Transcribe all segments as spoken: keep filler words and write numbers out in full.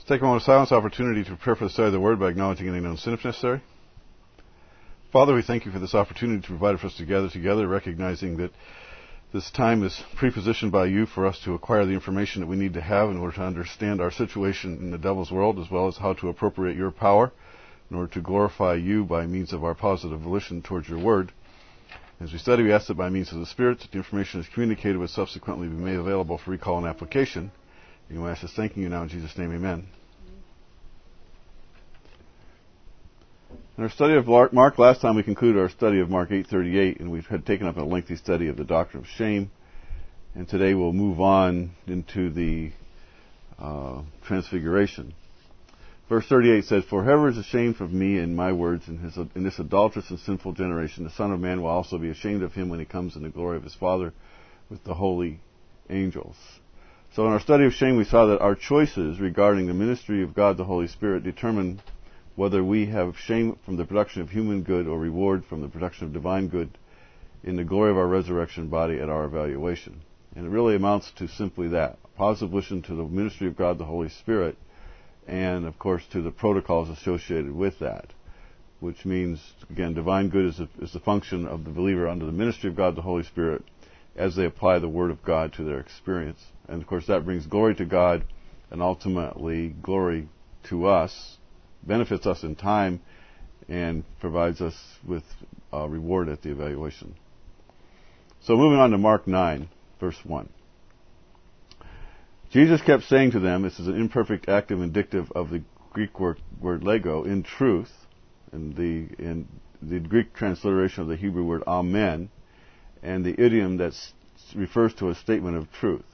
Let's take a moment of silence, opportunity to prepare for the study of the Word by acknowledging any known sin if necessary. Father, we thank you for this opportunity to provide for us to gather together, recognizing that this time is prepositioned by you for us to acquire the information that we need to have in order to understand our situation in the devil's world, as well as how to appropriate your power in order to glorify you by means of our positive volition towards your Word. As we study, we ask that by means of the Spirit, that the information is communicated with subsequently be made available for recall and application. And we ask this thanking you now in Jesus' name, amen. In our study of Mark, last time we concluded our study of Mark eight thirty-eight, and we've had taken up a lengthy study of the doctrine of shame. And today we'll move on into the uh, transfiguration. Verse thirty-eight says, "For whoever is ashamed of me and my words in, his, in this adulterous and sinful generation, the Son of Man will also be ashamed of him when he comes in the glory of his Father with the holy angels." So in our study of shame, we saw that our choices regarding the ministry of God the Holy Spirit determine whether we have shame from the production of human good or reward from the production of divine good in the glory of our resurrection body at our evaluation. And it really amounts to simply that, positive volition to the ministry of God the Holy Spirit, and of course to the protocols associated with that, which means, again, divine good is, a, is the function of the believer under the ministry of God the Holy Spirit as they apply the Word of God to their experience. And of course that brings glory to God and ultimately glory to us, benefits us in time, and provides us with a reward at the evaluation. So moving on to Mark nine, verse one. Jesus kept saying to them, this is an imperfect active indicative of the Greek word, word lego, in truth, and the, in the Greek transliteration of the Hebrew word amen, and the idiom that refers to a statement of truth.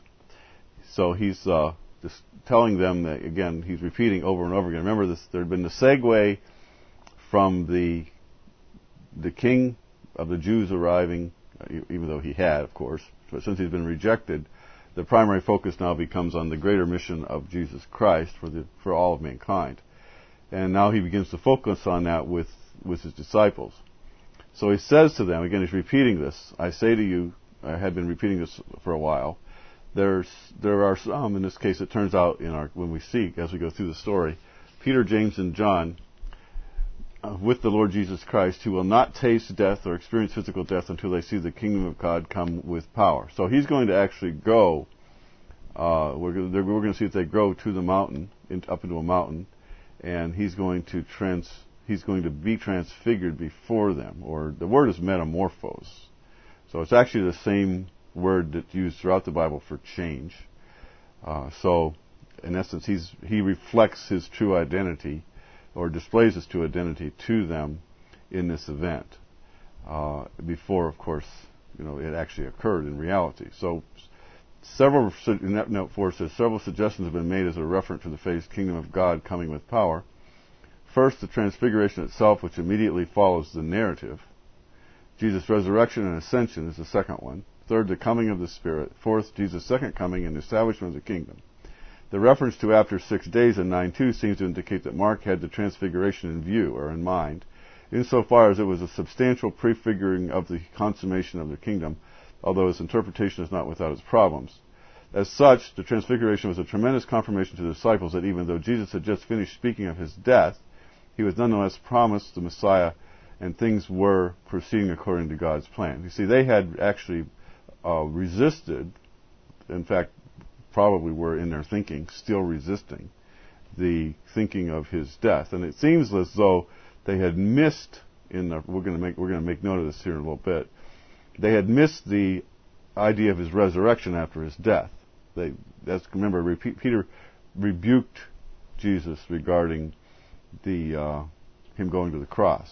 So he's uh, just telling them that, again, he's repeating over and over again. Remember, this, there had been the segue from the the king of the Jews arriving, even though he had, of course, but since he's been rejected, the primary focus now becomes on the greater mission of Jesus Christ for the for all of mankind. And now he begins to focus on that with, with his disciples. So he says to them, again, he's repeating this, I say to you, I had been repeating this for a while, There's, there are some, in this case it turns out in our, when we see, as we go through the story, Peter, James, and John, uh, with the Lord Jesus Christ, who will not taste death or experience physical death until they see the kingdom of God come with power. So he's going to actually go, uh, we're going to, we're going to see if they go to the mountain, in, up into a mountain, and he's going to trans, he's going to be transfigured before them, or the word is metamorphos. So it's actually the same word that's used throughout the Bible for change. Uh, so, in essence, he's, he reflects his true identity, or displays his true identity to them in this event. Uh, before, of course, you know, it actually occurred in reality. So, several in that note four says several suggestions have been made as a reference to the phrase "kingdom of God coming with power." First, the transfiguration itself, which immediately follows the narrative. Jesus' resurrection and ascension is the second one. Third, the coming of the Spirit. Fourth, Jesus' second coming and the establishment of the kingdom. The reference to after six days in nine two seems to indicate that Mark had the transfiguration in view, or in mind, insofar as it was a substantial prefiguring of the consummation of the kingdom, although his interpretation is not without its problems. As such, the transfiguration was a tremendous confirmation to the disciples that even though Jesus had just finished speaking of his death, he was nonetheless promised the Messiah, and things were proceeding according to God's plan. You see, they had actually Uh, resisted, in fact, probably were in their thinking, still resisting the thinking of his death. And it seems as though they had missed in the, we're going to make, we're going to make note of this here in a little bit, they had missed the idea of his resurrection after his death. They, that's, remember, repeat, Peter rebuked Jesus regarding the, uh, him going to the cross.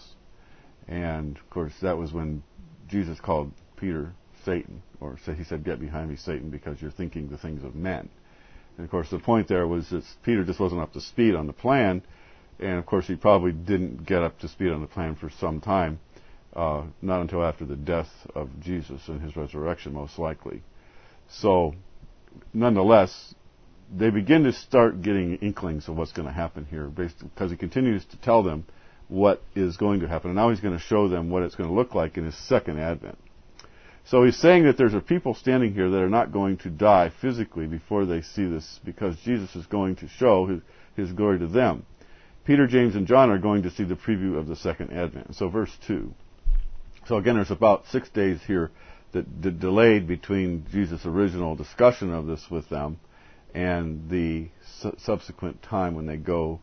And, of course, that was when Jesus called Peter Satan, or he said, "Get behind me, Satan, because you're thinking the things of men." And of course the point there was that Peter just wasn't up to speed on the plan, and of course he probably didn't get up to speed on the plan for some time, uh, not until after the death of Jesus and his resurrection, most likely. So nonetheless, they begin to start getting inklings of what's going to happen here, based, because he continues to tell them what is going to happen, and now he's going to show them what it's going to look like in his second advent. So he's saying that there's a people standing here that are not going to die physically before they see this, because Jesus is going to show his, his glory to them. Peter, James, and John are going to see the preview of the second advent. So verse two. So again, there's about six days here that d- delayed between Jesus' original discussion of this with them and the su- subsequent time when they go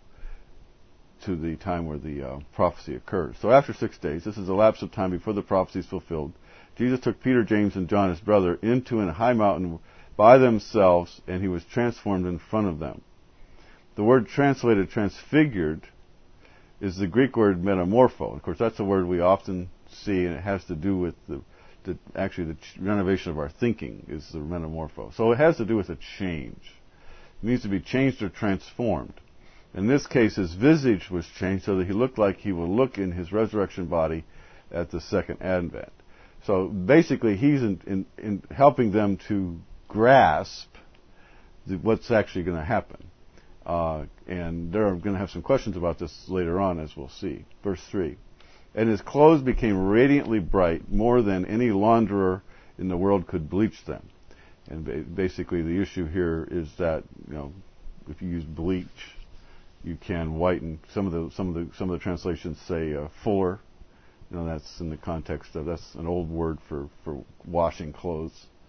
to the time where the uh, prophecy occurs. So after six days, this is a lapse of time before the prophecy is fulfilled, Jesus took Peter, James, and John, his brother, into a high mountain by themselves, and he was transformed in front of them. The word translated transfigured is the Greek word metamorpho. Of course, that's a word we often see, and it has to do with the, the actually the renovation of our thinking is the metamorpho. So it has to do with a change. It needs to be changed or transformed. In this case, his visage was changed so that he looked like he will look in his resurrection body at the second advent. So basically, he's in, in, in helping them to grasp the, what's actually going to happen. Uh, and they're going to have some questions about this later on, as we'll see. Verse three. And his clothes became radiantly bright, more than any launderer in the world could bleach them. And ba- basically, the issue here is that, you know, if you use bleach, you can whiten. Some of the some of the some of the translations say uh, fuller. You know, that's in the context of, that's an old word for, for washing clothes.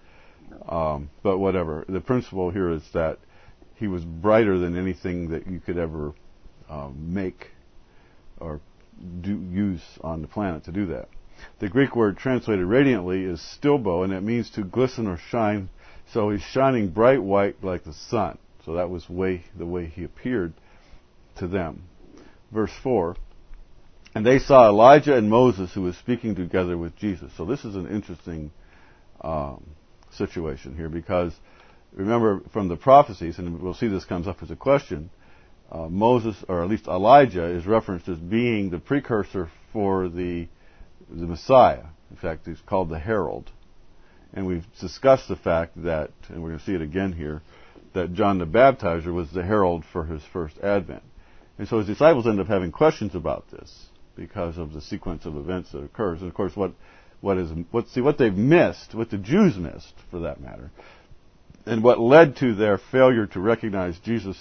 Um, but whatever. The principle here is that he was brighter than anything that you could ever um, make or do use on the planet to do that. The Greek word translated radiantly is stilbo, and it means to glisten or shine. So he's shining bright white like the sun. So that was way the way he appeared to them. Verse four. And they saw Elijah and Moses, who was speaking together with Jesus. So this is an interesting um, situation here, because remember from the prophecies, and we'll see this comes up as a question, uh, Moses, or at least Elijah, is referenced as being the precursor for the the Messiah. In fact, he's called the herald. And we've discussed the fact that, and we're going to see it again here, that John the Baptizer was the herald for his first advent. And so his disciples end up having questions about this, because of the sequence of events that occurs. And of course, what what is what see what they've missed, what the Jews missed, for that matter, and what led to their failure to recognize Jesus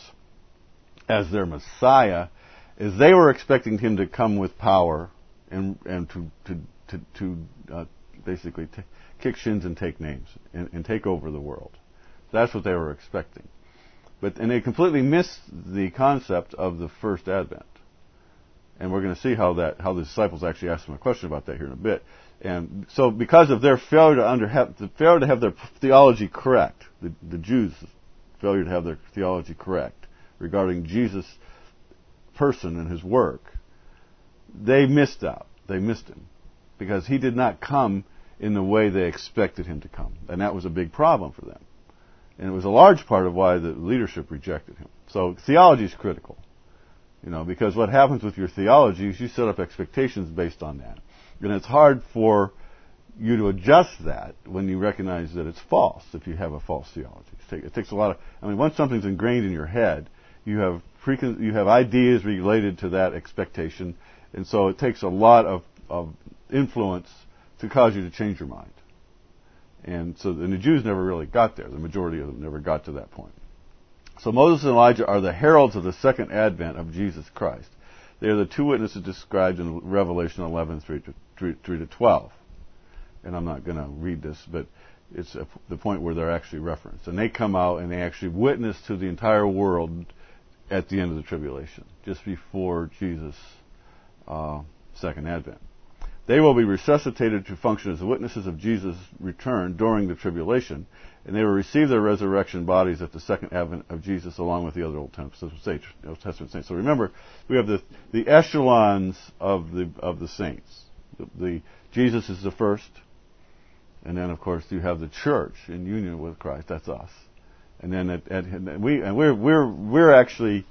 as their Messiah, is they were expecting him to come with power and and to to to, to uh, basically t- kick shins and take names and, and take over the world. That's what they were expecting, but and they completely missed the concept of the first advent. And we're going to see how that how the disciples actually asked him a question about that here in a bit. And so, because of their failure to under have, the failure to have their theology correct, the, the Jews' failure to have their theology correct regarding Jesus' person and his work, they missed out. They missed him because he did not come in the way they expected him to come, and that was a big problem for them. And it was a large part of why the leadership rejected him. So theology is critical. You know, because what happens with your theology is you set up expectations based on that. And it's hard for you to adjust that when you recognize that it's false, if you have a false theology. It takes a lot of, I mean, once something's ingrained in your head, you have precon- you have ideas related to that expectation, and so it takes a lot of, of influence to cause you to change your mind. And so and the Jews never really got there. The majority of them never got to that point. So Moses and Elijah are the heralds of the second advent of Jesus Christ. They are the two witnesses described in Revelation eleven, three to twelve. And I'm not going to read this, but it's a, the point where they're actually referenced. And they come out and they actually witness to the entire world at the end of the tribulation, just before Jesus' uh, second advent. They will be resuscitated to function as witnesses of Jesus' return during the tribulation, and they will receive their resurrection bodies at the second advent of Jesus, along with the other Old Testament saints. Old Testament saints. So remember, we have the the echelons of the of the saints. The, the Jesus is the first, and then of course you have the church in union with Christ. That's us, and then at, at, and we and we're we're we're actually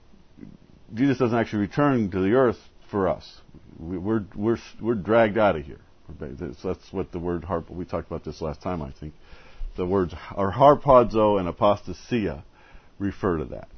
Jesus doesn't actually return to the earth for us. We're we're we're dragged out of here. That's what the word harp. We talked about this last time, I think. The words are harpazo and apostasia refer to that.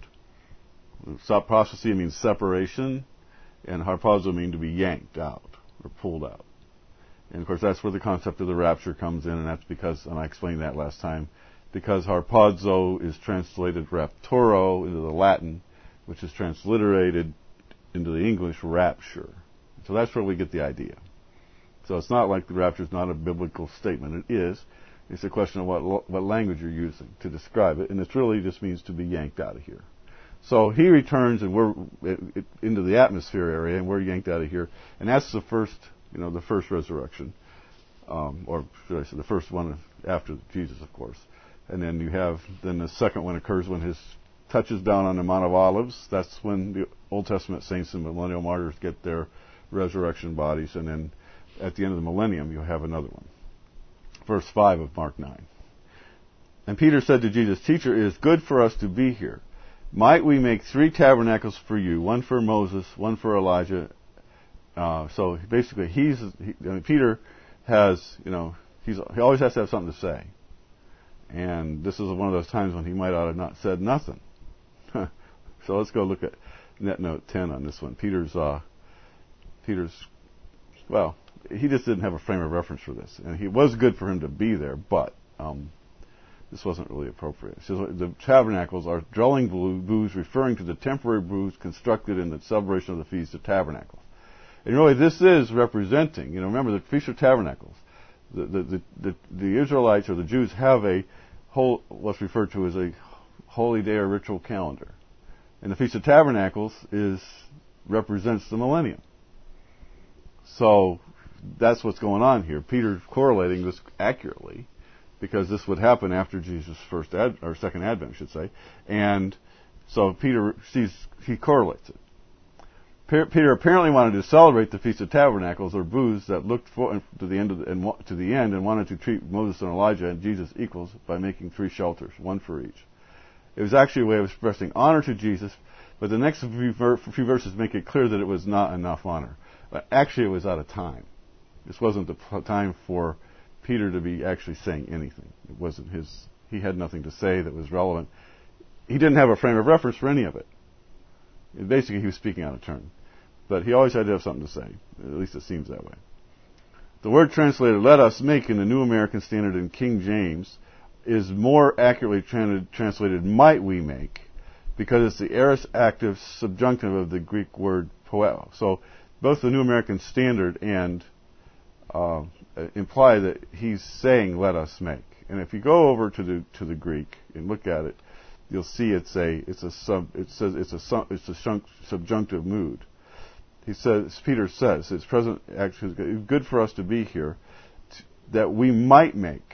Apostasia means separation, and harpazo means to be yanked out or pulled out. And of course, that's where the concept of the rapture comes in, and that's because, and I explained that last time, because harpazo is translated rapturo into the Latin, which is transliterated into the English rapture. So that's where we get the idea. So it's not like the rapture is not a biblical statement. It is. It's a question of what what language you're using to describe it, and it really just means to be yanked out of here. So he returns, and we're it, it, into the atmosphere area, and we're yanked out of here, and that's the first, you know, the first resurrection, um, or should I say, the first one after Jesus, of course. And then you have then the second one occurs when his touches down on the Mount of Olives. That's when the Old Testament saints and millennial martyrs get their resurrection bodies, and then at the end of the millennium, you'll have another one. Verse five of Mark nine. And Peter said to Jesus, "Teacher, it is good for us to be here. Might we make three tabernacles for you, one for Moses, one for Elijah?" Uh, so basically, he's he, I mean, Peter has, you know, he's he always has to have something to say, and this is one of those times when he might ought have not said nothing. So let's go look at net note ten on this one. Peter's uh, Peter's well. He just didn't have a frame of reference for this. And it was good for him to be there, but um, this wasn't really appropriate. So the tabernacles are dwelling booths referring to the temporary booths constructed in the celebration of the Feast of Tabernacles. And really, this is representing, you know, remember the Feast of Tabernacles. The, the, the, the, the Israelites or the Jews have a whole, what's referred to as a holy day or ritual calendar. And the Feast of Tabernacles is represents the millennium. So that's what's going on here. Peter's correlating this accurately because this would happen after Jesus' first ad, or second advent, I should say. And so Peter sees, he correlates it. Peter apparently wanted to celebrate the Feast of Tabernacles, or booths that looked for, to the end of the, and to the end and wanted to treat Moses and Elijah and Jesus equals by making three shelters, one for each. It was actually a way of expressing honor to Jesus, but the next few, ver- few verses make it clear that it was not enough honor. But actually, it was out of time. This wasn't the time for Peter to be actually saying anything. It wasn't his, he had nothing to say that was relevant. He didn't have a frame of reference for any of it. Basically, he was speaking out of turn. But he always had to have something to say. At least it seems that way. The word translated, "let us make" in the New American Standard in King James is more accurately translated, "might we make," because it's the aorist active subjunctive of the Greek word poeo. So both the New American Standard and Uh, imply that he's saying "let us make." And if you go over to the to the Greek and look at it, you'll see it's a it's a sub it says it's a sub, it's a shunk, subjunctive mood. He says Peter says it's present actually it's good for us to be here, t- that we might make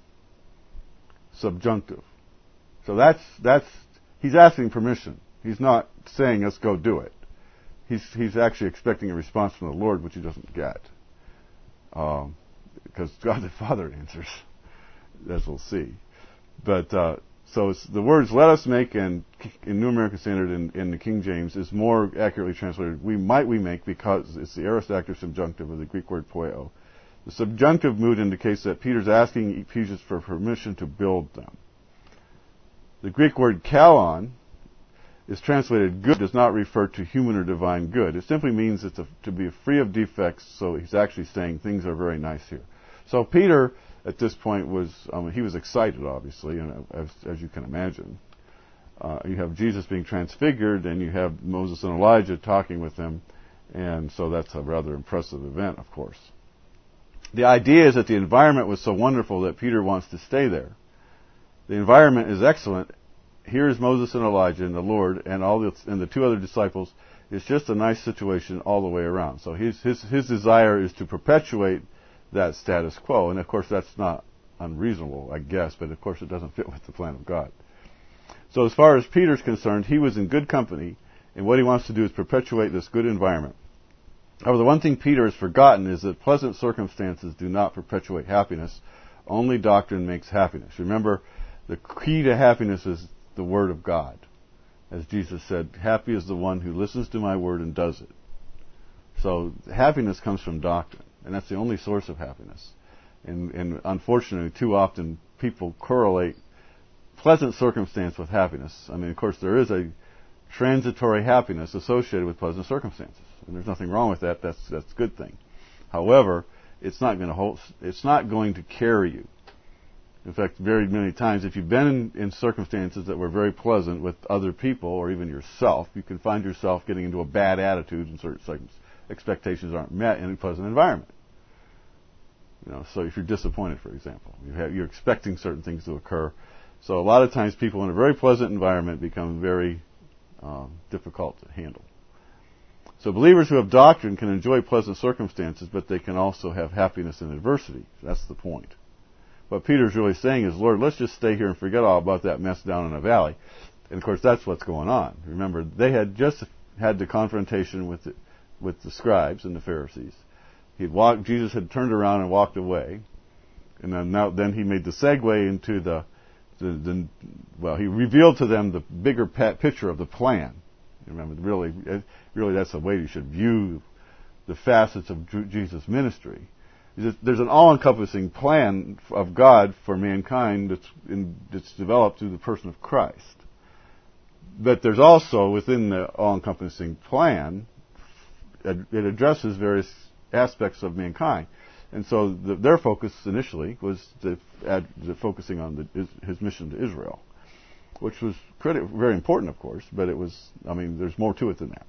subjunctive. So that's that's he's asking permission. He's not saying let's go do it. He's he's actually expecting a response from the Lord, which he doesn't get. Um, because God the Father answers, as we'll see. But uh, so it's the words "let us make" and in New American Standard and in, in the King James is more accurately translated "we might we make," because it's the aorist active subjunctive of the Greek word poeo. The subjunctive mood indicates that Peter's asking Ephesians for permission to build them. The Greek word "kalon" is translated "good," does not refer to human or divine good. It simply means it's a, to be free of defects, so he's actually saying things are very nice here. So Peter, at this point, was, um, he was excited, obviously, and as, as you can imagine. Uh, you have Jesus being transfigured, and you have Moses and Elijah talking with him, and so that's a rather impressive event, of course. The idea is that the environment was so wonderful that Peter wants to stay there. The environment is excellent. Here's Moses and Elijah and the Lord and all the and the two other disciples. It's just a nice situation all the way around. So his his his desire is to perpetuate that status quo, and of course that's not unreasonable, I guess, but of course it doesn't fit with the plan of God. So as far as Peter's concerned, he was in good company, and what he wants to do is perpetuate this good environment. However, the one thing Peter has forgotten is that pleasant circumstances do not perpetuate happiness. Only doctrine makes happiness. Remember, the key to happiness is the Word of God. As Jesus said, happy is the one who listens to my word and does it. So happiness comes from doctrine, and that's the only source of happiness. And, and unfortunately, too often people correlate pleasant circumstance with happiness. I mean, of course, there is a transitory happiness associated with pleasant circumstances, and there's nothing wrong with that. That's that's a good thing. However, it's not going to hold, it's not going to carry you. In fact, very many times, if you've been in, in circumstances that were very pleasant with other people or even yourself, you can find yourself getting into a bad attitude and certain circumstances. Expectations aren't met in a pleasant environment. You know, so if you're disappointed, for example, you have, you're expecting certain things to occur. So a lot of times people in a very pleasant environment become very um, difficult to handle. So believers who have doctrine can enjoy pleasant circumstances, but they can also have happiness in adversity. That's the point. What Peter's really saying is, Lord, let's just stay here and forget all about that mess down in the valley. And of course, that's what's going on. Remember, they had just had the confrontation with the, with the scribes and the Pharisees. He'd walked, Jesus had turned around and walked away. And then now, then he made the segue into the, the, the well, he revealed to them the bigger picture of the plan. Remember, really, really that's the way you should view the facets of Jesus' ministry. There's an all-encompassing plan of God for mankind that's, in, that's developed through the person of Christ. But there's also, within the all-encompassing plan, it addresses various aspects of mankind. And so the, their focus initially was the, the focusing on the, his, his mission to Israel, which was criti- very important, of course, but it was, I mean, there's more to it than that.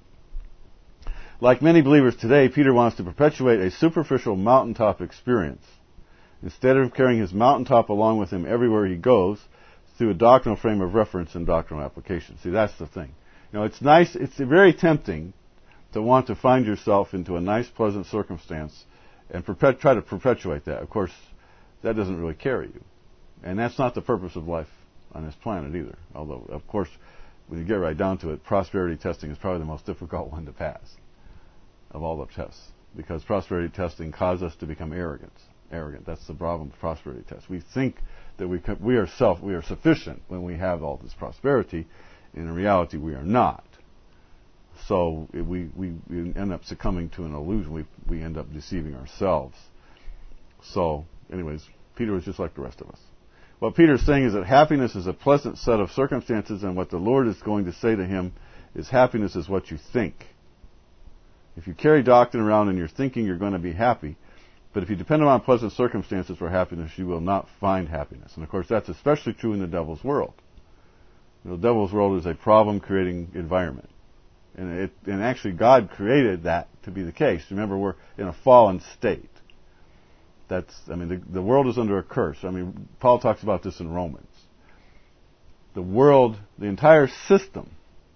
Like many believers today, Peter wants to perpetuate a superficial mountaintop experience instead of carrying his mountaintop along with him everywhere he goes through a doctrinal frame of reference and doctrinal application. See, that's the thing. You know, it's nice, it's very tempting to want to find yourself into a nice, pleasant circumstance and perpet- try to perpetuate that. Of course, that doesn't really carry you. And that's not the purpose of life on this planet either. Although, of course, when you get right down to it, prosperity testing is probably the most difficult one to pass of all the tests, because prosperity testing causes us to become arrogant. Arrogant. That's the problem with prosperity tests. We think that we can, we are self, we are sufficient when we have all this prosperity. In reality, we are not. So it, we, we we end up succumbing to an illusion. We we end up deceiving ourselves. So, anyways, Peter was just like the rest of us. What Peter's saying is that happiness is a pleasant set of circumstances, and what the Lord is going to say to him is happiness is what you think. If you carry doctrine around and you're thinking you're going to be happy, but if you depend on pleasant circumstances for happiness, you will not find happiness. And of course, that's especially true in the devil's world. You know, the devil's world is a problem-creating environment. And, it, and actually, God created that to be the case. Remember, we're in a fallen state. That's, I mean, the, the world is under a curse. I mean, Paul talks about this in Romans. The world, the entire system,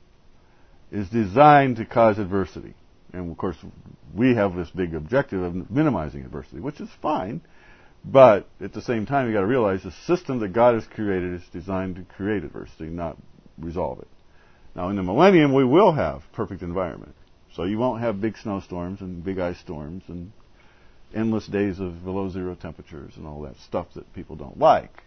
is designed to cause adversity. And of course, we have this big objective of minimizing adversity, which is fine. But at the same time, you've got to realize the system that God has created is designed to create adversity, not resolve it. Now, in the millennium, we will have perfect environment. So you won't have big snowstorms and big ice storms and endless days of below zero temperatures and all that stuff that people don't like.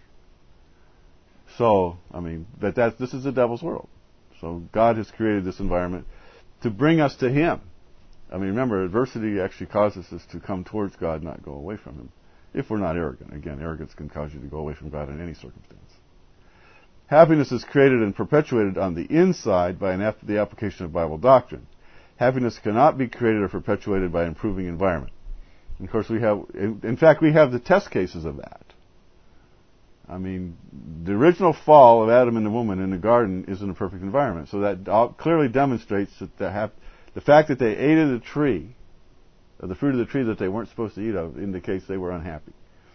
So, I mean, but that this is the devil's world. So God has created this environment to bring us to Him. I mean, remember, adversity actually causes us to come towards God, not go away from Him, if we're not arrogant. Again, arrogance can cause you to go away from God in any circumstance. Happiness is created and perpetuated on the inside by an ap- the application of Bible doctrine. Happiness cannot be created or perpetuated by improving environment. And of course, we have, in, in fact, we have the test cases of that. I mean, the original fall of Adam and the woman in the garden is in a perfect environment. So that clearly demonstrates that the hap- The fact that they ate of the tree, of the fruit of the tree that they weren't supposed to eat of, indicates they were unhappy.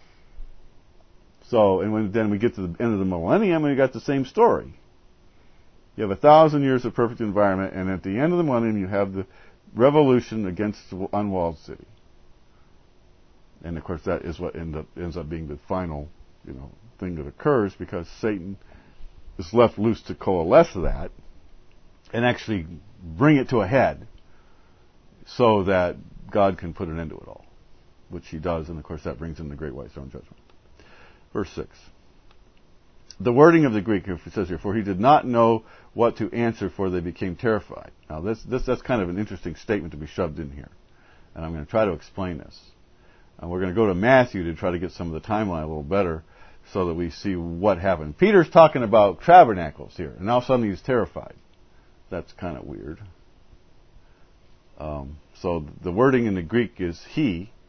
So, and when then we get to the end of the millennium, and we got the same story. You have a thousand years of perfect environment, and at the end of the millennium, you have the revolution against the unwalled city. And of course, that is what end up, ends up being the final, you know, thing that occurs, because Satan is left loose to coalesce that and actually bring it to a head, so that God can put an end to it all, which He does, and of course that brings in the great white throne judgment. Verse six. The wording of the Greek, it says here, for he did not know what to answer, for they became terrified. Now this, this that's kind of an interesting statement to be shoved in here, and I'm going to try to explain this. And we're going to go to Matthew to try to get some of the timeline a little better, so that we see what happened. Peter's talking about tabernacles here, and now suddenly he's terrified. That's kind of weird. Um, so the wording in the Greek is he,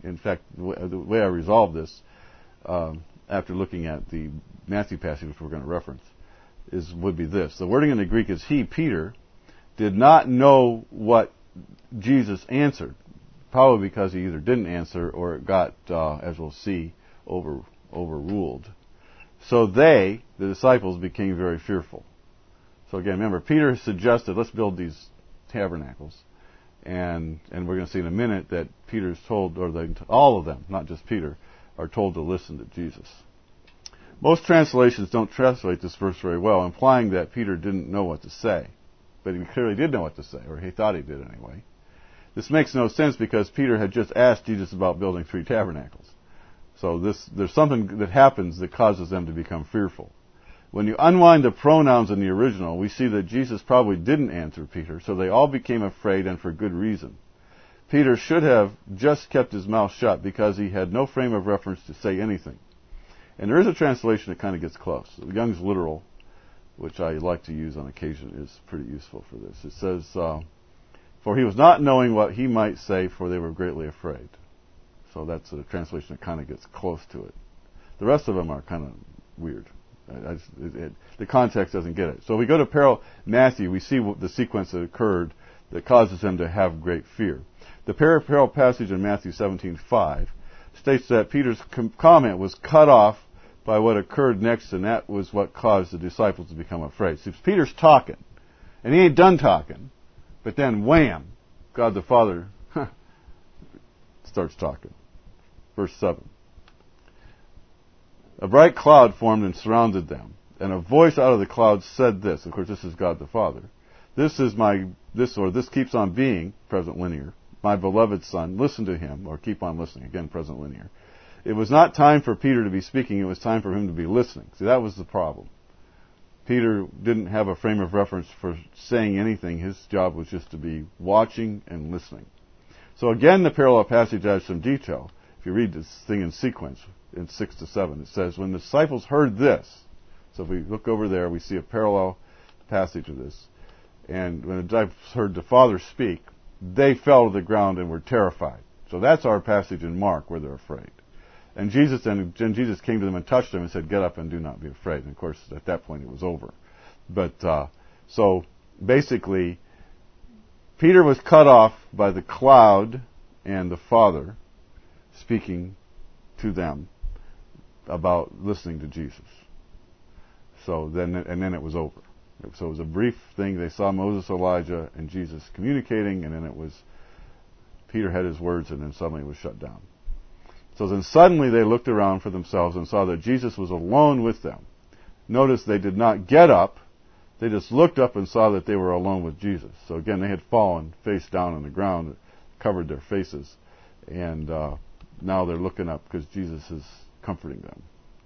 In fact, the way I resolved this, um, after looking at the Matthew passage, which we're going to reference, is would be this. The wording in the Greek is he, Peter, did not know what Jesus answered, probably because he either didn't answer or it got, uh, as we'll see, over overruled. So they, the disciples, became very fearful. So again, remember, Peter suggested, let's build these tabernacles. And and we're going to see in a minute that Peter's told, or they, all of them, not just Peter, are told to listen to Jesus. Most translations don't translate this verse very well, implying that Peter didn't know what to say. But he clearly did know what to say, or he thought he did anyway. This makes no sense because Peter had just asked Jesus about building three tabernacles. So this there's something that happens that causes them to become fearful. When you unwind the pronouns in the original, we see that Jesus probably didn't answer Peter, so they all became afraid, and for good reason. Peter should have just kept his mouth shut because he had no frame of reference to say anything. And there is a translation that kind of gets close. The Young's Literal, which I like to use on occasion, is pretty useful for this. It says, uh, for he was not knowing what he might say, for they were greatly afraid. So that's a translation that kind of gets close to it. The rest of them are kind of weird. I just, it, it, the context doesn't get it. So we go to parallel Matthew, we see what the sequence that occurred that causes them to have great fear. The parallel passage in Matthew seventeen five states that Peter's com- comment was cut off by what occurred next, and that was what caused the disciples to become afraid. See, Peter's talking, and he ain't done talking, but then wham, God the Father huh, starts talking. Verse seven. A bright cloud formed and surrounded them, and a voice out of the cloud said this. Of course, this is God the Father. This is my, this, or this keeps on being, present linear, my beloved Son. Listen to him, or keep on listening. Again, present linear. It was not time for Peter to be speaking. It was time for him to be listening. See, that was the problem. Peter didn't have a frame of reference for saying anything. His job was just to be watching and listening. So again, the parallel passage adds some detail. If you read this thing in sequence, in six to seven, it says, when the disciples heard this, so if we look over there, we see a parallel passage of this, and when the disciples heard the Father speak, they fell to the ground and were terrified. So that's our passage in Mark where they're afraid. And Jesus and, and Jesus came to them and touched them and said, get up and do not be afraid. And of course, at that point it was over. But, uh, so basically, Peter was cut off by the cloud and the Father speaking to them about listening to Jesus. So then, and then it was over. So it was a brief thing. They saw Moses, Elijah, and Jesus communicating, and then it was, Peter had his words, and then suddenly it was shut down. So then suddenly they looked around for themselves and saw that Jesus was alone with them. Notice they did not get up. They just looked up and saw that they were alone with Jesus. So again, they had fallen face down on the ground, covered their faces, and uh, now they're looking up because Jesus is comforting them.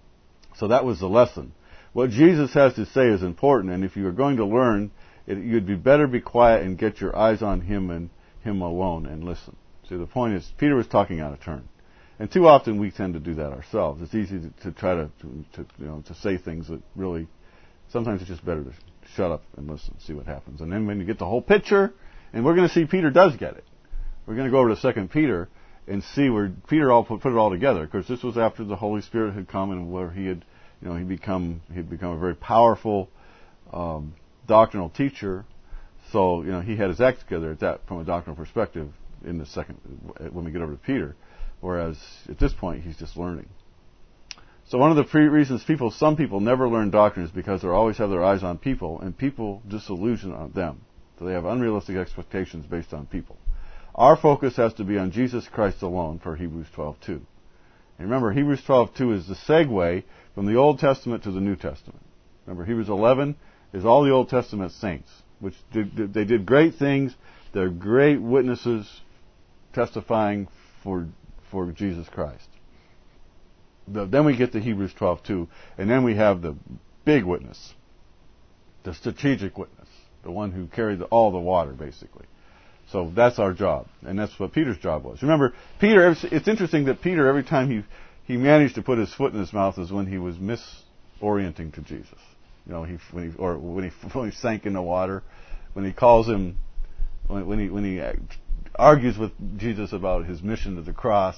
So that was the lesson. What Jesus has to say is important, and if you are going to learn, it, you'd be better be quiet and get your eyes on Him and Him alone and listen. See, the point is, Peter was talking out of turn. And too often we tend to do that ourselves. It's easy to, to try to, to, to, you know, to say things that really, sometimes it's just better to shut up and listen, see what happens. And then when you get the whole picture, and we're going to see Peter does get it. We're going to go over to Second Peter and see where Peter all put, put it all together, because this was after the Holy Spirit had come and where he had, you know, he become he'd become a very powerful um, doctrinal teacher. So, you know, he had his act together at that from a doctrinal perspective in the second when we get over to Peter. Whereas at this point he's just learning. So one of the pre- reasons people, some people never learn doctrine is because they always have their eyes on people, and people disillusion on them. So they have unrealistic expectations based on people. Our focus has to be on Jesus Christ alone for Hebrews twelve two. And remember, Hebrews twelve two is the segue from the Old Testament to the New Testament. Remember, Hebrews eleven is all the Old Testament saints, which did, they did great things. They're great witnesses testifying for for Jesus Christ. The, then we get to Hebrews twelve two, and then we have the big witness, the strategic witness, the one who carried the, all the water, basically. So that's our job, and that's what Peter's job was. Remember, Peter, it's interesting that Peter, every time he he managed to put his foot in his mouth is when he was misorienting to Jesus. You know, he when he or when he when he sank in the water, when he calls him, when, when he when he argues with Jesus about his mission to the cross,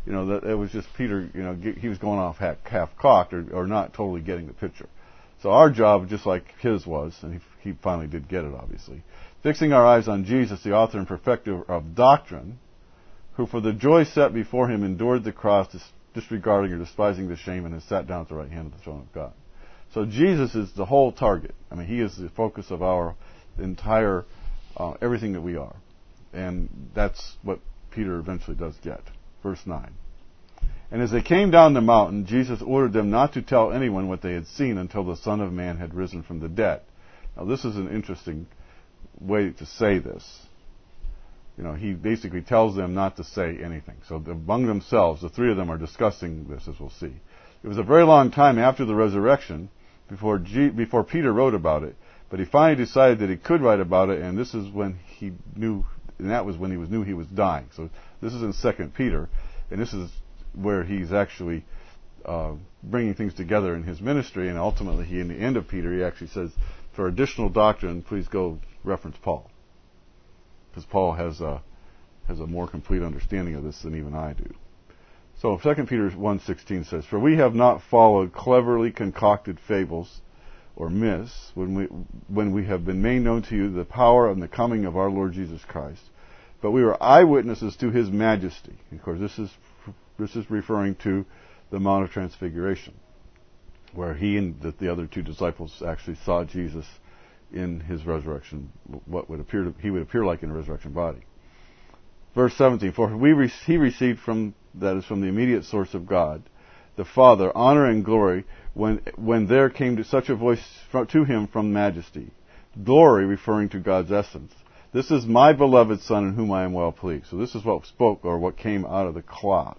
you know, that it was just Peter, you know, he was going off half, half cocked or, or not totally getting the picture. So our job, just like his was, and he, he finally did get it, obviously, fixing our eyes on Jesus, the author and perfecter of doctrine, who for the joy set before him endured the cross, disregarding or despising the shame, and has sat down at the right hand of the throne of God. So Jesus is the whole target. I mean, he is the focus of our entire, uh, everything that we are. And that's what Peter eventually does get. Verse nine. And as they came down the mountain, Jesus ordered them not to tell anyone what they had seen until the Son of Man had risen from the dead. Now, this is an interesting way to say this. You know, he basically tells them not to say anything. So among themselves, the three of them are discussing this, as we'll see. It was a very long time after the resurrection before G- before Peter wrote about it, but he finally decided that he could write about it, and this is when he knew, and that was when he was knew he was dying. So this is in Second Peter, and this is where he's actually uh, bringing things together in his ministry, and ultimately, he in the end of Peter, he actually says, for additional doctrine, please go reference Paul. Because Paul has a, has a more complete understanding of this than even I do. So Second Peter one sixteen says, for we have not followed cleverly concocted fables or myths when we, when we have been made known to you the power and the coming of our Lord Jesus Christ, but we were eyewitnesses to his majesty. Of course, this is, this is referring to the Mount of Transfiguration, where he and the, the other two disciples actually saw Jesus in his resurrection, what would appear to, he would appear like in a resurrection body. Verse seventeen, for we re- he received from, that is from the immediate source of God, the Father, honor and glory, when when there came to such a voice from, to him from majesty. Glory referring to God's essence. This is my beloved Son in whom I am well pleased. So this is what spoke, or what came out of the cloud.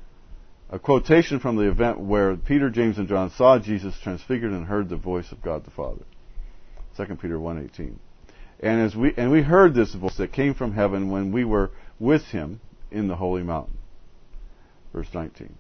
A quotation from the event where Peter, James, and John saw Jesus transfigured and heard the voice of God the Father. Second Peter one eighteen. And as we and we heard this voice that came from heaven when we were with him in the holy mountain. Verse nineteen.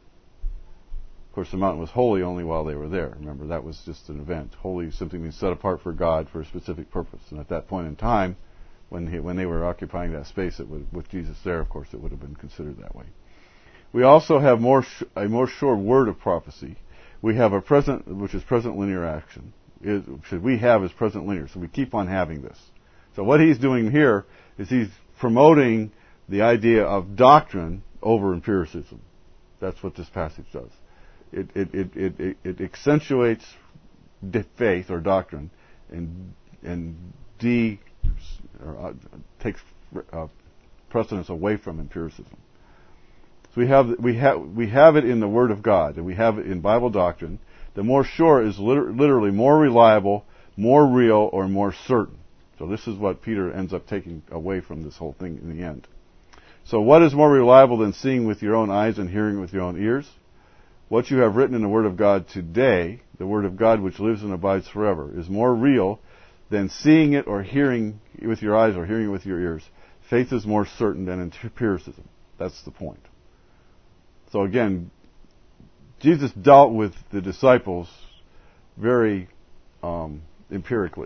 Of course, the mountain was holy only while they were there. Remember, that was just an event. Holy simply means set apart for God for a specific purpose. And at that point in time, when he, when they were occupying that space, it would, with Jesus there, of course, it would have been considered that way. We also have more sh- a more sure word of prophecy. We have a present, which is present linear action. Is, should we have is present linear. So we keep on having this. So what he's doing here is he's promoting the idea of doctrine over empiricism. That's what this passage does. It it it it, it, it accentuates faith or doctrine, and and de or, uh, takes uh, precedence away from empiricism. So we have we have we have it in the Word of God, and we have it in Bible doctrine. The more sure is liter- literally more reliable, more real, or more certain. So this is what Peter ends up taking away from this whole thing in the end. So what is more reliable than seeing with your own eyes and hearing with your own ears? What you have written in the Word of God today, the Word of God which lives and abides forever, is more real than seeing it or hearing with your eyes or hearing it with your ears. Faith is more certain than empiricism. That's the point. So again, Jesus dealt with the disciples very um, empirically.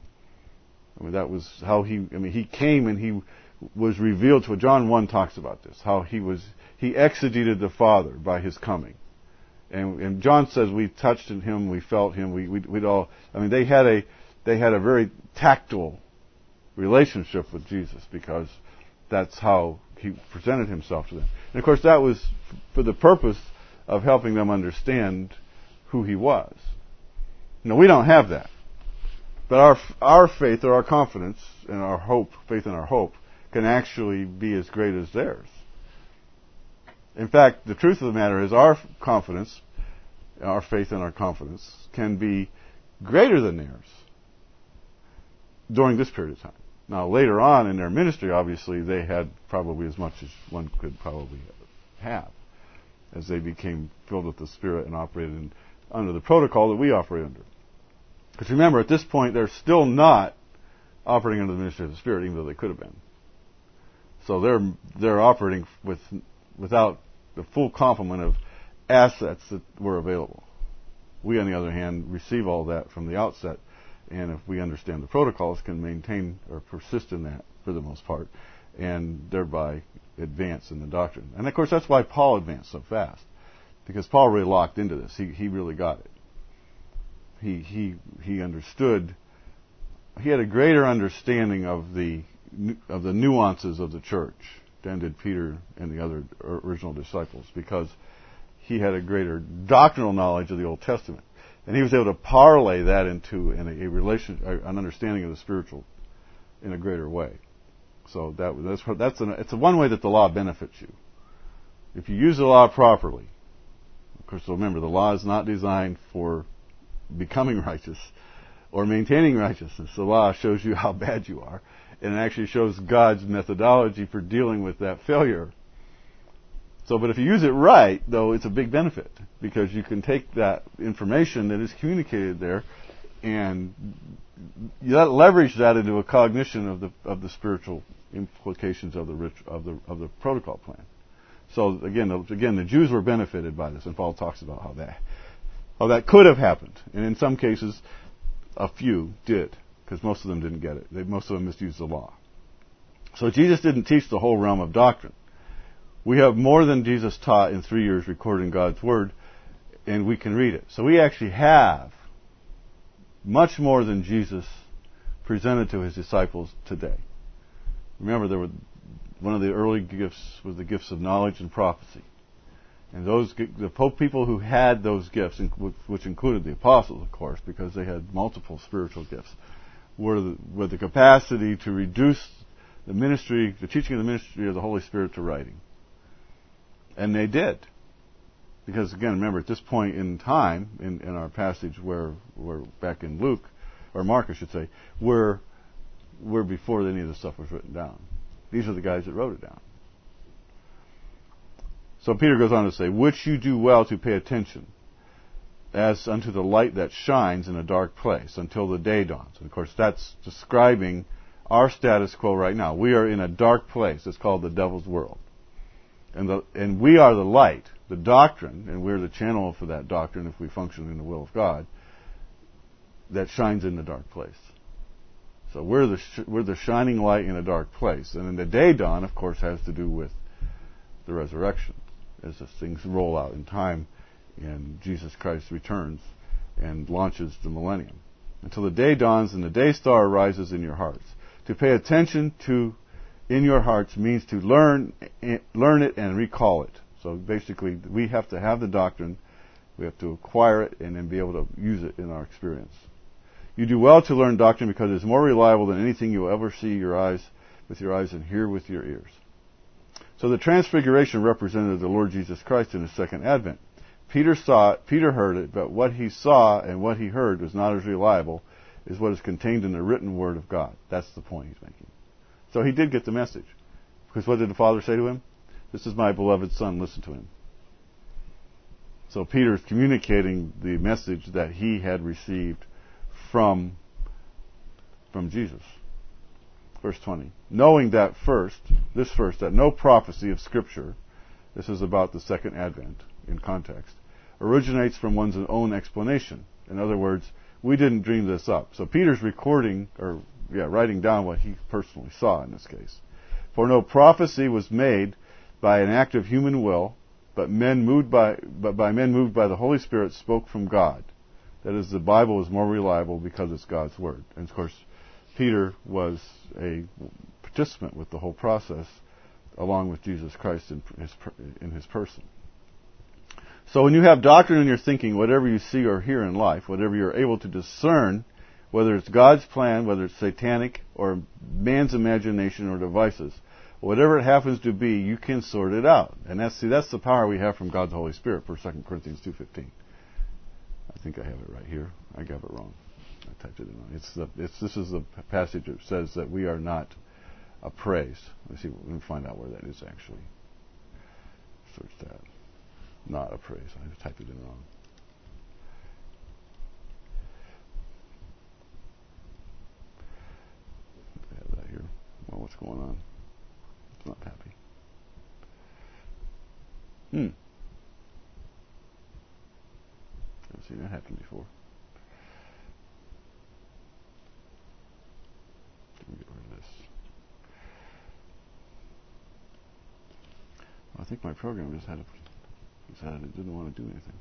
I mean, that was how he, I mean, he came and he was revealed to it. John one talks about this, how he was, he exegeted the Father by his coming. And, and John says we touched in him, we felt him, we, we, we'd all, I mean, they had a, they had a very tactile relationship with Jesus because that's how he presented himself to them. And of course that was for the purpose of helping them understand who he was. Now we don't have that. But our our faith or our confidence and our hope, faith and our hope, can actually be as great as theirs. In fact, the truth of the matter is our confidence, our faith and our confidence can be greater than theirs during this period of time. Now, later on in their ministry, obviously, they had probably as much as one could probably have as they became filled with the Spirit and operated in, under the protocol that we operate under. Because remember, at this point, they're still not operating under the ministry of the Spirit, even though they could have been. So they're they're operating with without the full complement of assets that were available. We, on the other hand, receive all that from the outset, and if we understand the protocols, can maintain or persist in that for the most part, and thereby advance in the doctrine. And of course, that's why Paul advanced so fast, because Paul really locked into this. He he really got it. He he he understood. He had a greater understanding of the of the nuances of the church than did Peter and the other original disciples, because he had a greater doctrinal knowledge of the Old Testament, and he was able to parlay that into in a, a relation, an understanding of the spiritual in a greater way. So that that's that's an, it's a one way that the law benefits you. If you use the law properly, of course, remember the law is not designed for becoming righteous or maintaining righteousness. The law shows you how bad you are, and it actually shows God's methodology for dealing with that failure. So, but if you use it right, though, it's a big benefit, because you can take that information that is communicated there and you leverage that into a cognition of the of the spiritual implications of the rich, of the of the protocol plan. So again, the, again, the Jews were benefited by this, and Paul talks about how that how that could have happened, and in some cases, a few did, because most of them didn't get it. They, most of them misused the law. So Jesus didn't teach the whole realm of doctrine. We have more than Jesus taught in three years recorded in God's Word, and we can read it. So we actually have much more than Jesus presented to his disciples today. Remember, there were one of the early gifts was the gifts of knowledge and prophecy, and those the people who had those gifts, which included the apostles, of course, because they had multiple spiritual gifts, were the, were the capacity to reduce the ministry, the teaching of the ministry of the Holy Spirit to writing, and they did. Because again, remember, at this point in time, in, in our passage where we're back in Luke, or Mark, I should say, we're, we're before any of this stuff was written down. These are the guys that wrote it down. So Peter goes on to say, which you do well to pay attention, as unto the light that shines in a dark place, until the day dawns. And of course, that's describing our status quo right now. We are in a dark place. It's called the devil's world. And, the, and we are the light, the doctrine, and we're the channel for that doctrine if we function in the will of God, that shines in the dark place. So we're the sh- we're the shining light in a dark place. And then the day dawn, of course, has to do with the resurrection, as the things roll out in time and Jesus Christ returns and launches the millennium. Until the day dawns and the day star rises in your hearts. To pay attention to in your hearts means to learn learn it and recall it. So basically, we have to have the doctrine, we have to acquire it, and then be able to use it in our experience. You do well to learn doctrine because it's more reliable than anything you'll ever see your eyes with your eyes and hear with your ears. So the transfiguration represented the Lord Jesus Christ in his second advent. Peter saw it, Peter heard it, but what he saw and what he heard was not as reliable as what is contained in the written word of God. That's the point he's making. So he did get the message. Because what did the Father say to him? This is my beloved Son, listen to him. So Peter's communicating the message that he had received from, from Jesus. Verse twenty. Knowing that first, this first, that no prophecy of Scripture, this is about the second advent in context, originates from one's own explanation. In other words, we didn't dream this up. So Peter's recording, or yeah, writing down what he personally saw in this case. For no prophecy was made by an act of human will, but men moved by but by men moved by the Holy Spirit spoke from God. That is, the Bible is more reliable because it's God's word. And of course, Peter was a participant with the whole process, along with Jesus Christ in his in his person. So when you have doctrine in your thinking, whatever you see or hear in life, whatever you're able to discern, whether it's God's plan, whether it's satanic or man's imagination or devices, whatever it happens to be, you can sort it out. And that's see, that's the power we have from God's Holy Spirit, per Second Corinthians two fifteen. I think I have it right here. I got it wrong. I typed it in wrong. It's the it's this is the passage that says that we are not appraised. Let's see. Let me find out where that is actually. Search that. Not appraised. I typed it in wrong. I have that here. Well, what's going on? It's not happy. Hmm. I've seen that happen before. Let me get rid of this. I think my program just had a, decided it didn't want to do anything.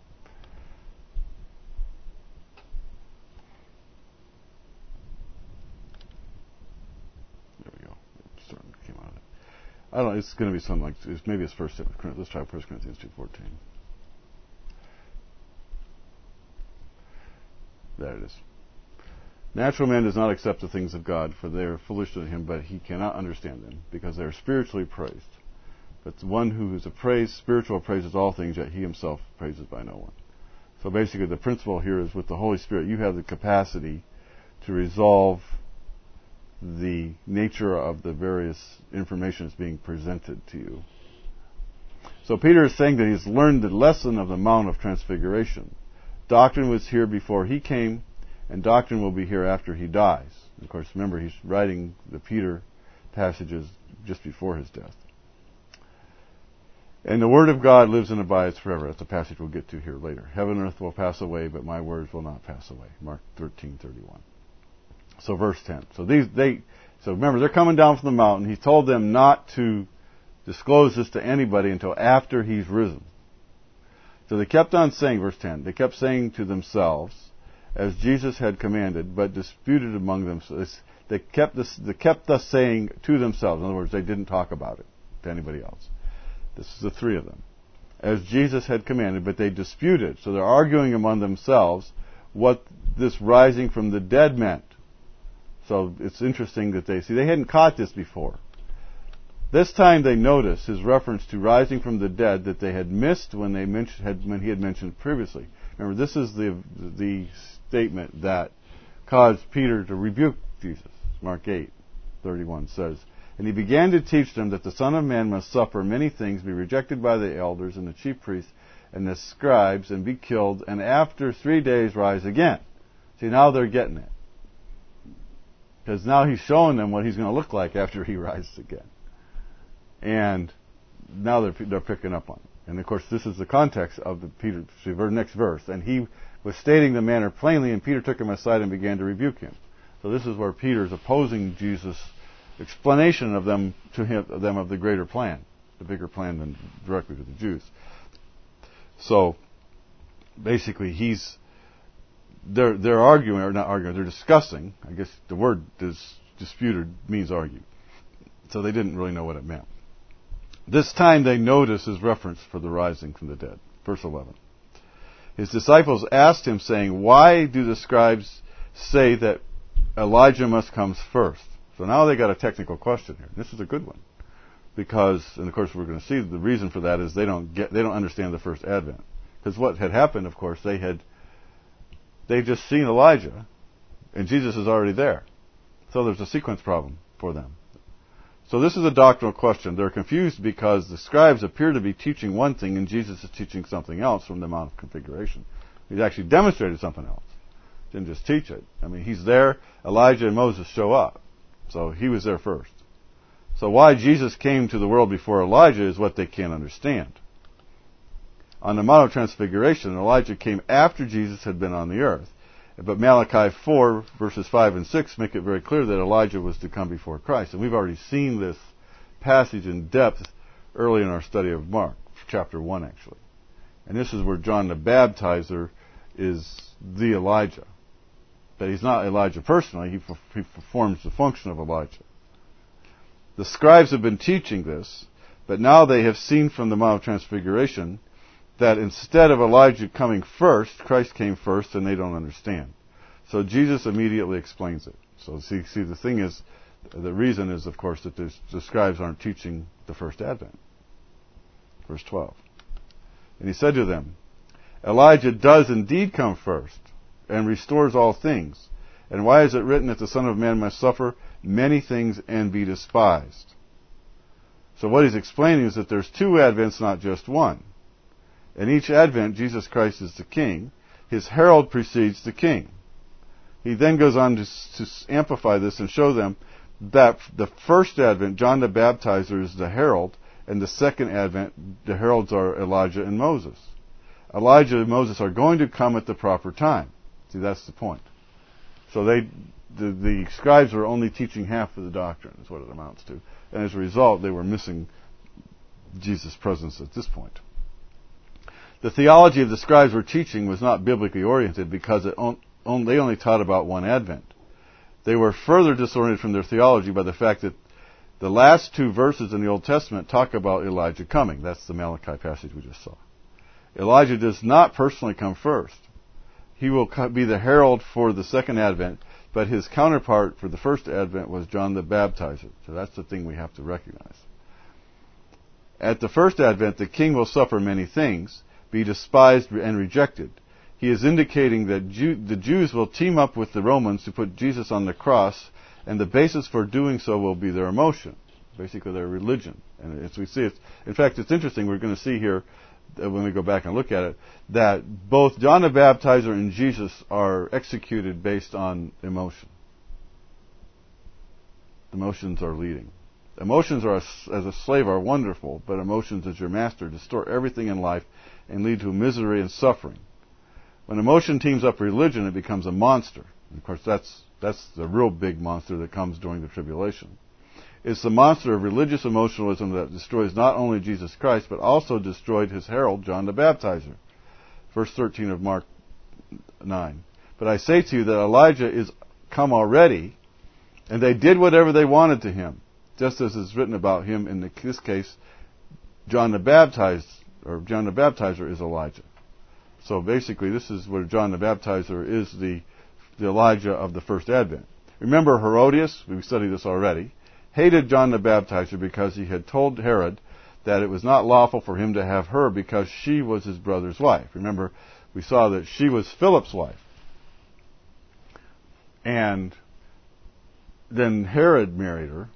There we go. It started, came out of it. I don't know. It's going to be something like it's, maybe it's first. Let's try First Corinthians two fourteen. There it is. Natural man does not accept the things of God, for they are foolish to him, but he cannot understand them, because they are spiritually praised. But the one who is appraised, spiritual appraises all things, yet he himself praises by no one. So basically the principle here is with the Holy Spirit, you have the capacity to resolve the nature of the various information that's being presented to you. So Peter is saying that he's learned the lesson of the Mount of Transfiguration. Doctrine was here before he came, and doctrine will be here after he dies. And of course, remember, he's writing the Peter passages just before his death. And the Word of God lives and abides forever. That's a passage we'll get to here later. Heaven and earth will pass away, but my words will not pass away. Mark thirteen thirty-one. So verse ten. So these they so remember, they're coming down from the mountain. He told them not to disclose this to anybody until after he's risen. So they kept on saying, verse ten, they kept saying to themselves, as Jesus had commanded, but disputed among themselves. They kept this, they kept thus saying to themselves. In other words, they didn't talk about it to anybody else. This is the three of them. As Jesus had commanded, but they disputed. So they're arguing among themselves what this rising from the dead meant. So it's interesting that they see, they hadn't caught this before. This time they notice his reference to rising from the dead that they had missed when they mentioned, had, when he had mentioned previously. Remember, this is the the statement that caused Peter to rebuke Jesus. Mark eight thirty-one says, and he began to teach them that the Son of Man must suffer many things, be rejected by the elders and the chief priests and the scribes, and be killed, and after three days rise again. See, now they're getting it. Because now he's showing them what he's going to look like after he rises again. And now they're, they're picking up on it. And of course, this is the context of the Peter, the next verse. And he was stating the matter plainly, and Peter took him aside and began to rebuke him. So this is where Peter's opposing Jesus' explanation of them to him, them of the greater plan, the bigger plan than directly to the Jews. So basically, he's they're they're arguing or not arguing, they're discussing. I guess the word dis, disputed means argue. So they didn't really know what it meant. This time they notice his reference for the rising from the dead. Verse eleven. His disciples asked him, saying, why do the scribes say that Elijah must come first? So now they got a technical question here. This is a good one. Because, and of course we're going to see the reason for that is they don't get, they don't understand the first advent. Because what had happened, of course, they had, they'd just seen Elijah, and Jesus is already there. So there's a sequence problem for them. So this is a doctrinal question. They're confused because the scribes appear to be teaching one thing and Jesus is teaching something else from the Mount of Configuration. He's actually demonstrated something else. Didn't just teach it. I mean, he's there. Elijah and Moses show up. So he was there first. So why Jesus came to the world before Elijah is what they can't understand. On the Mount of Transfiguration, Elijah came after Jesus had been on the earth. But Malachi four, verses five and six make it very clear that Elijah was to come before Christ. And we've already seen this passage in depth early in our study of Mark, chapter one actually. And this is where John the Baptizer is the Elijah. But he's not Elijah personally, he, he performs the function of Elijah. The scribes have been teaching this, but now they have seen from the Mount of Transfiguration that instead of Elijah coming first, Christ came first, and they don't understand. So Jesus immediately explains it. So see, see the thing is, the reason is, of course, that the scribes aren't teaching the first advent. Verse twelve. And he said to them, Elijah does indeed come first, and restores all things. And why is it written that the Son of Man must suffer many things and be despised? So what he's explaining is that there's two advents, not just one. In each advent, Jesus Christ is the king. His herald precedes the king. He then goes on to, to amplify this and show them that the first advent, John the Baptizer, is the herald, and the second advent, the heralds are Elijah and Moses. Elijah and Moses are going to come at the proper time. See, that's the point. So they, the, the scribes were only teaching half of the doctrine, is what it amounts to. And as a result, they were missing Jesus' presence at this point. The theology of the scribes were teaching was not biblically oriented because it on, on, they only taught about one advent. They were further disoriented from their theology by the fact that the last two verses in the Old Testament talk about Elijah coming. That's the Malachi passage we just saw. Elijah does not personally come first. He will be the herald for the second advent, but his counterpart for the first advent was John the Baptizer. So that's the thing we have to recognize. At the first advent, the king will suffer many things, be despised and rejected. He is indicating that Jew, the Jews will team up with the Romans to put Jesus on the cross, and the basis for doing so will be their emotion, basically their religion. And as we see it, in fact, it's interesting, we're going to see here, uh, when we go back and look at it, that both John the Baptizer and Jesus are executed based on emotion. Emotions are leading. Emotions are, as a slave, are wonderful, but emotions as your master distort everything in life and lead to misery and suffering. When emotion teams up religion, it becomes a monster. And of course, that's that's the real big monster that comes during the tribulation. It's the monster of religious emotionalism that destroys not only Jesus Christ, but also destroyed his herald, John the Baptizer. Verse thirteen of Mark nine. But I say to you that Elijah is come already, and they did whatever they wanted to him, just as is written about him in this case, John the Baptizer, or John the Baptizer is Elijah. So basically, this is where John the Baptizer is the, the Elijah of the first advent. Remember Herodias, we've studied this already, hated John the Baptizer because he had told Herod that it was not lawful for him to have her because she was his brother's wife. Remember, we saw that she was Philip's wife. And then Herod married her,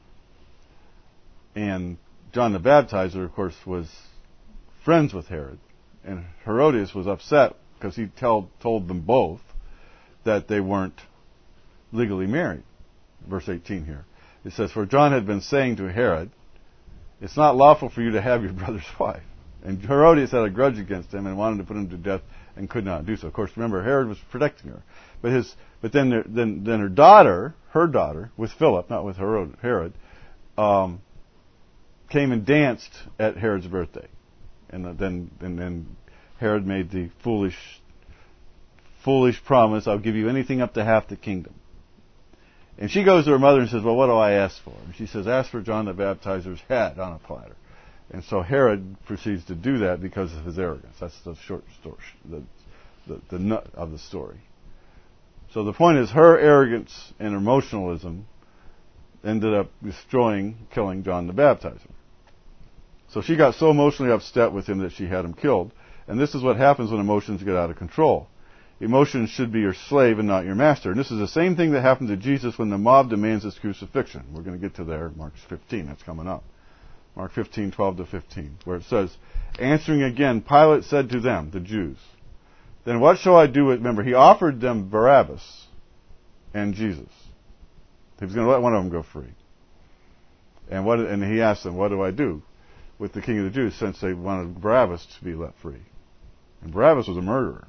and John the Baptizer, of course, was friends with Herod. And Herodias was upset because he told, told them both that they weren't legally married. Verse eighteen here. It says, for John had been saying to Herod, it's not lawful for you to have your brother's wife. And Herodias had a grudge against him and wanted to put him to death and could not do so. Of course, remember, Herod was protecting her. But his, but then, there, then, then her daughter, her daughter, with Philip, not with Herod, Herod um, came and danced at Herod's birthday. And then, and then Herod made the foolish, foolish promise, I'll give you anything up to half the kingdom. And she goes to her mother and says, well, what do I ask for? And she says, ask for John the Baptizer's head on a platter. And so Herod proceeds to do that because of his arrogance. That's the short story, the, the, the nut of the story. So the point is, her arrogance and emotionalism ended up destroying, killing John the Baptizer. So she got so emotionally upset with him that she had him killed. And this is what happens when emotions get out of control. Emotions should be your slave and not your master. And this is the same thing that happened to Jesus when the mob demands his crucifixion. We're going to get to there in Mark fifteen. That's coming up. Mark fifteen, twelve to fifteen, where it says, answering again, Pilate said to them, the Jews, then what shall I do with, remember, he offered them Barabbas and Jesus. He was going to let one of them go free. And what? And he asked them, what do I do with the king of the Jews, since they wanted Barabbas to be let free? And Barabbas was a murderer.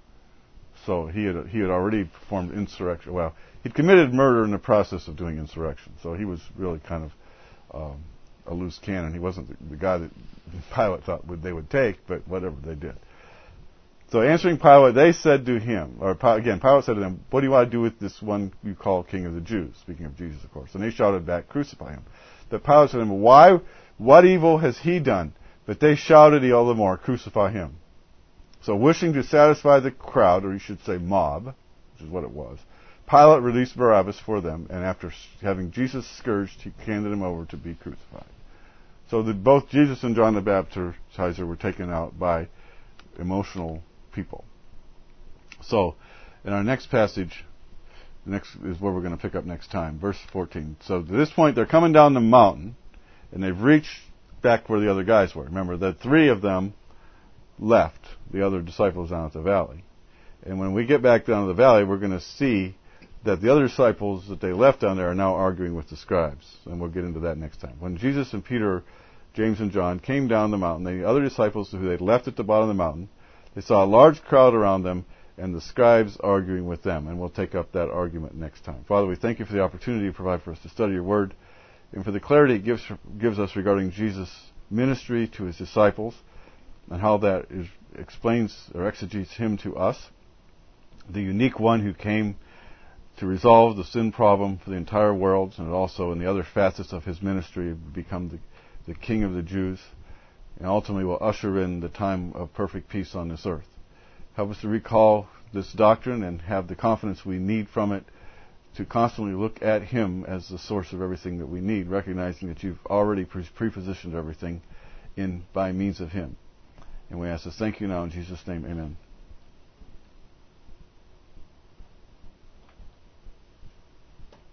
So he had he had already performed insurrection. Well, he'd committed murder in the process of doing insurrection. So he was really kind of um, a loose cannon. He wasn't the, the guy that Pilate thought would, they would take, but whatever, they did. So answering Pilate, they said to him, or again, Pilate said to them, what do you want to do with this one you call King of the Jews? Speaking of Jesus, of course. And they shouted back, crucify him. But Pilate said to them, why, what evil has he done? But they shouted all the more, crucify him. So wishing to satisfy the crowd, or you should say mob, which is what it was, Pilate released Barabbas for them, and after having Jesus scourged, he handed him over to be crucified. So that both Jesus and John the Baptizer were taken out by emotional people. So, in our next passage, the next is where we're going to pick up next time, verse fourteen. So at this point, they're coming down the mountain, and they've reached back where the other guys were. Remember, the three of them left, the other disciples down at the valley. And when we get back down to the valley, we're going to see that the other disciples that they left down there are now arguing with the scribes. And we'll get into that next time. When Jesus and Peter, James and John came down the mountain, the other disciples who they'd left at the bottom of the mountain, they saw a large crowd around them and the scribes arguing with them. And we'll take up that argument next time. Father, we thank you for the opportunity you provide for us to study your word and for the clarity it gives, gives us regarding Jesus ministry to his disciples, and how that is, explains or exegetes him to us, the unique one who came to resolve the sin problem for the entire world, and also in the other facets of his ministry become the, the King of the Jews, and ultimately will usher in the time of perfect peace on this earth. Help us to recall this doctrine and have the confidence we need from it to constantly look at him as the source of everything that we need, recognizing that you've already pre- prepositioned everything in by means of him. And we ask this, thank you now in Jesus' name, amen.